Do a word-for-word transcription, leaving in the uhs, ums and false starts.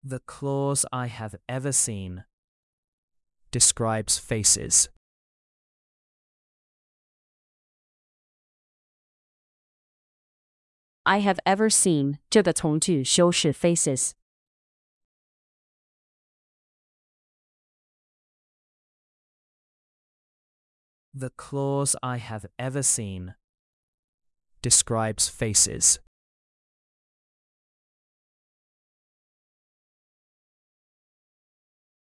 The claws I have ever seen describes faces. I have ever seen 这个从句修饰 faces。 The claws I have ever seen describes faces.